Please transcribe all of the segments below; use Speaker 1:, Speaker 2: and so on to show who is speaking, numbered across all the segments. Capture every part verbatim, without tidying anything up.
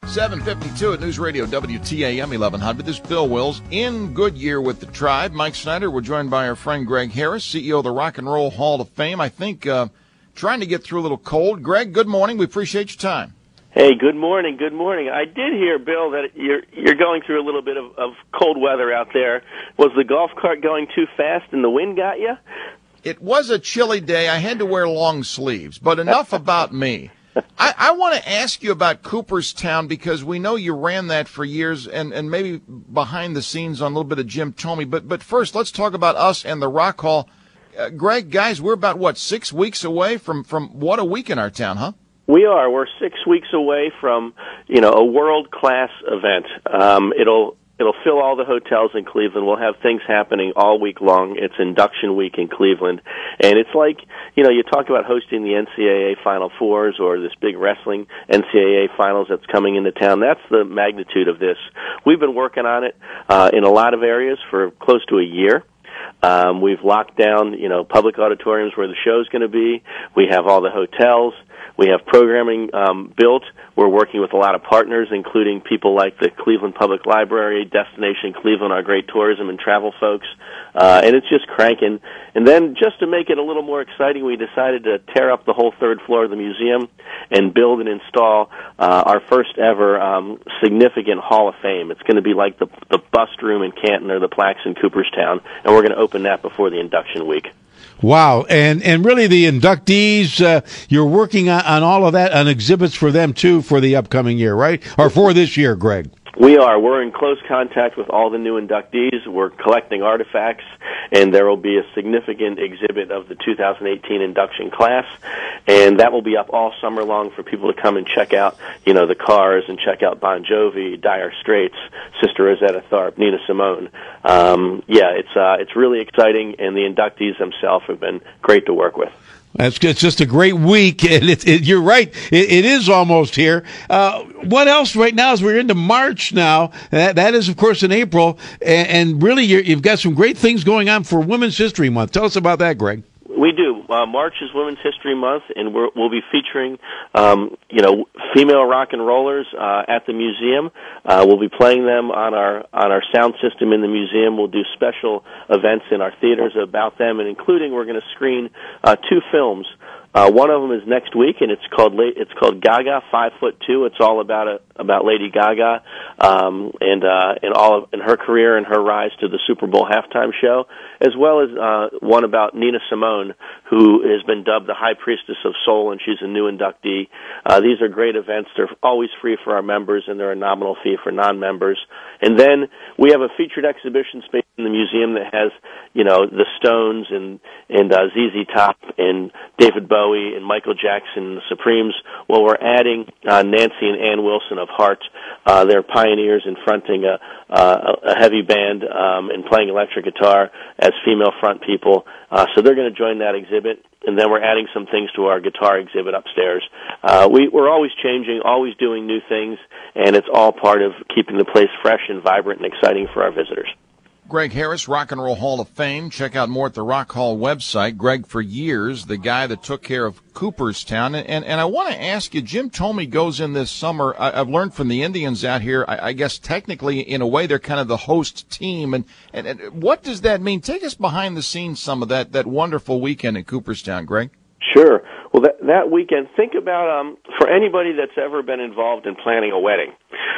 Speaker 1: seven fifty-two at News Radio W T A M eleven hundred. This is Bill Wills in Goodyear with the Tribe. Mike Snyder, we're joined by our friend Greg Harris, C E O of the Rock and Roll Hall of Fame. I think uh, trying to get through a little cold. Greg, good morning. We appreciate your time.
Speaker 2: Hey, good morning, good morning. I did hear, Bill, that you're you're going through a little bit of, of cold weather out there. Was the golf cart going too fast and the wind got you?
Speaker 1: It was a chilly day. I had to wear long sleeves, but enough about me. I, I want to ask you about Cooperstown because we know you ran that for years and, and maybe behind the scenes on a little bit of Jim Thome. But, but first, let's talk about us and the Rock Hall. Uh, Greg, guys, we're about, what, six weeks away from, from what a week in our town, huh?
Speaker 2: We are. We're six weeks away from, you know, a world-class event. Um, it'll it'll fill all the hotels in Cleveland. We'll have things happening all week long. It's induction week in Cleveland. And it's like, you know, you talk about hosting the N C double A Final Fours or this big wrestling N C double A Finals that's coming into town. That's the magnitude of this. We've been working on it uh, in a lot of areas for close to a year. Um, we've locked down, you know, public auditoriums where the show's going to be. We have all the hotels. We have programming um, built. We're working with a lot of partners, including people like the Cleveland Public Library, Destination Cleveland, our great tourism and travel folks, uh, and it's just cranking. And then just to make it a little more exciting, we decided to tear up the whole third floor of the museum and build and install uh, our first ever um, significant Hall of Fame. It's going to be like the, the bust room in Canton or the plaques in Cooperstown, and we're going to open that before the induction week.
Speaker 3: Wow, and and really the inductees, uh, you're working on, on all of that, on exhibits for them too for the upcoming year, right? Or for this year, Greg?
Speaker 2: We are. We're in close contact with all the new inductees. We're collecting artifacts, and there will be a significant exhibit of the two thousand eighteen induction class, and that will be up all summer long for people to come and check out, you know, the Cars and check out Bon Jovi, Dire Straits, Sister Rosetta Tharpe, Nina Simone. Um, yeah, it's uh, it's really exciting, and the inductees themselves have been great to work with.
Speaker 3: That's it's just a great week, and it, it, you're right. It, it is almost here. Uh, what else right now is we're into March now. That, that is, of course, in April, and, and really you're, you've got some great things going on for Women's History Month. Tell us about that, Greg.
Speaker 2: We do. Uh, March is Women's History Month, and we're, we'll be featuring, um, you know, female rock and rollers uh, at the museum. Uh, we'll be playing them on our on our sound system in the museum. We'll do special events in our theaters about them, and including we're going to screen uh, two films. Uh, one of them is next week, and it's called it's called Gaga Five Foot Two. It's all about a, about Lady Gaga um, and uh, and all of in her career and her rise to the Super Bowl halftime show, as well as uh, one about Nina Simone, who has been dubbed the High Priestess of Soul, and she's a new inductee. Uh, these are great events. They're always free for our members, and they're a nominal fee for non-members. And then we have a featured exhibition space in the museum that has, you know, the Stones and and uh, Z Z Top and David Bowie and Michael Jackson and the Supremes. Well, we're adding uh, Nancy and Ann Wilson of Heart. Uh, they're pioneers in fronting a, uh, a heavy band um, and playing electric guitar as female front people. Uh, so they're going to join that exhibit. And then we're adding some things to our guitar exhibit upstairs. Uh, we, we're always changing, always doing new things, and it's all part of keeping the place fresh and vibrant and exciting for our visitors.
Speaker 1: Greg Harris, Rock and Roll Hall of Fame. Check out more at the Rock Hall website. Greg, for years, the guy that took care of Cooperstown. And, and, and I want to ask you, Jim Thome goes in this summer. I, I've learned from the Indians out here, I, I guess technically, in a way, they're kind of the host team. And, and, and what does that mean? Take us behind the scenes some of that, that wonderful weekend in Cooperstown, Greg.
Speaker 2: Sure. Well, that, that weekend, think about, um, for anybody that's ever been involved in planning a wedding,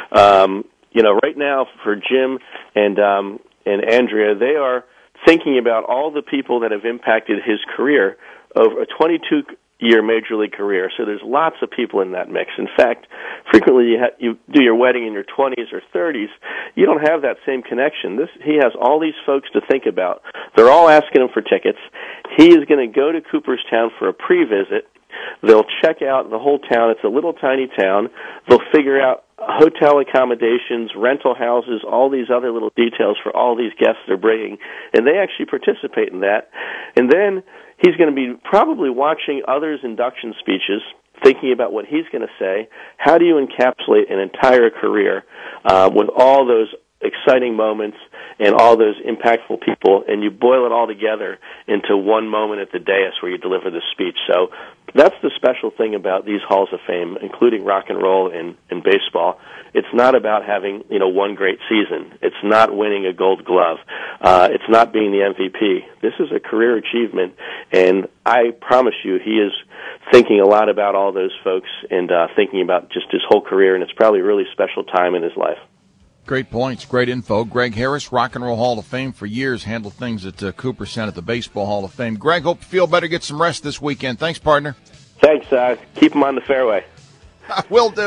Speaker 2: um, you know, right now for Jim and, um, and Andrea, they are thinking about all the people that have impacted his career over a twenty-two year major league career. So there's lots of people in that mix. In fact, frequently you, ha- you do your wedding in your twenties or thirties, you don't have that same connection. This, he has all these folks to think about. They're all asking him for tickets. He is going to go to Cooperstown for a pre-visit. They'll check out the whole town. It's a little tiny town. They'll figure out hotel accommodations, rental houses, all these other little details for all these guests they're bringing, and they actually participate in that. And then he's going to be probably watching others' induction speeches, thinking about what he's going to say. How do you encapsulate an entire career uh, with all those exciting moments and all those impactful people, and you boil it all together into one moment at the dais where you deliver the speech. So that's the special thing about these halls of fame, including rock and roll and, and baseball. It's not about having, you know, one great season. It's not winning a gold glove. Uh, it's not being the M V P. This is a career achievement, and I promise you he is thinking a lot about all those folks and uh, thinking about just his whole career, and it's probably a really special time in his life.
Speaker 1: Great points, great info. Greg Harris, Rock and Roll Hall of Fame for years, handled things at uh, Cooperstown at the Baseball Hall of Fame. Greg, hope you feel better, get some rest this weekend. Thanks, partner.
Speaker 2: Thanks. Uh, keep him on the fairway.
Speaker 1: Will do.